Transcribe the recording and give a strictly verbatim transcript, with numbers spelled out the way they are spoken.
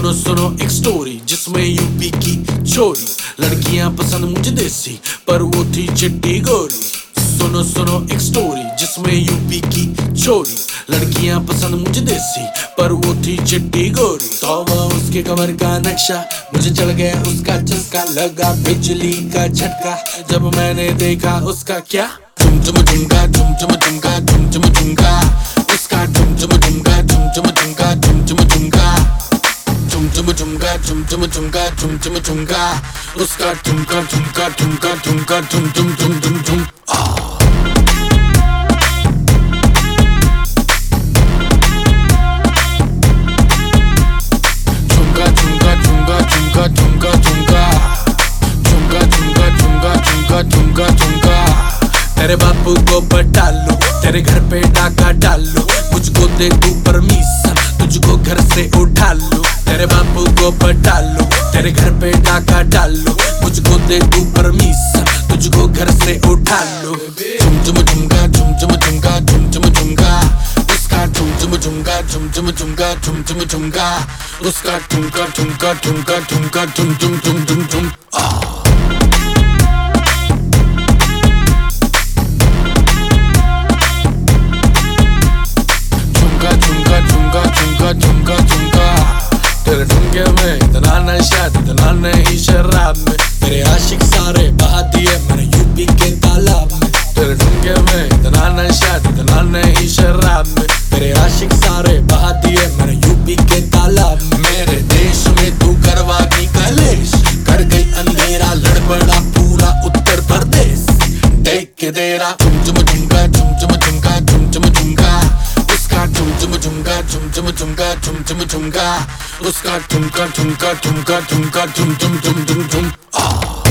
सुनो सुनो एक स्टोरी जिसमें यूपी की छोरी, लड़कियां पसंद मुझे देसी पर वो थी चिट्टी गोरी। सुनो सुनो एक स्टोरी जिसमें यूपी की छोरी, लड़कियां पसंद मुझे देसी पर वो थी चिट्टी गोरी। तौबा उसके कमर का नक्शा, मुझे चढ़ गया उसका चस्का, लगा बिजली का झटका जब मैंने देखा उसका क्या झुम झुम झुमका झुम झुम झुमका झुम झुम झुमका, उसका झुम झुम झुमका झुम झुम झुमका झुम झुम झुमका, झुम झुम झुमका झुम झुम झुमका झुम झुम झुमका, उसका झुमका झुमका झुमका झुमका झुम झुम झुम झुम झुम। झुमका झुमका झुमका झुमका झुमका झुमका, झुमका झुमका झुमका झुमका झुमका झुमका। तेरे बापू को बटा लो, तेरे घर पे डाका डालो, मुझको दे तू परमिशन, तुझको घर से उठा लो। तेरे बापू को बटा लो, तेरे घर पे डाका डालो, मुझको दे तू परमिशन, तुझको घर से उठा लो। झुम झुम झुमका झुम झुम झुमका झुम झुम झुमका, उसका झुम झुम झुमका झुम झुम झुमका झुम झुम झुमका, उसका झुमका झुमका झुमका झुमका झुम झुम झुम झुम झुम। झुमका झुमका तेरे ठुमके में इतना नशा इतना नहीं शराब में, तेरे आशिक सारे बहा दिए मैंने यूपी के तालाब में। तेरे ठुमके में इतना नशा इतना नहीं शराब में, तेरे आशिक सारे बहा दिए मैंने यूपी के तालाब में। मेरे देश में तू करवागी कलेश, कर गई अंधेरा लड़ पड़ा पूरा उत्तर प्रदेश। देख के तेरा झुम झुम झुमका झुम झुम झुमका झुम झुम झुमका, उसका झुम झुम झुमका झुम झुम झुमका झुम झुम झुमका, उसका झुमका झुमका झुमका झुमका झुम झुम झुम झुम झुम।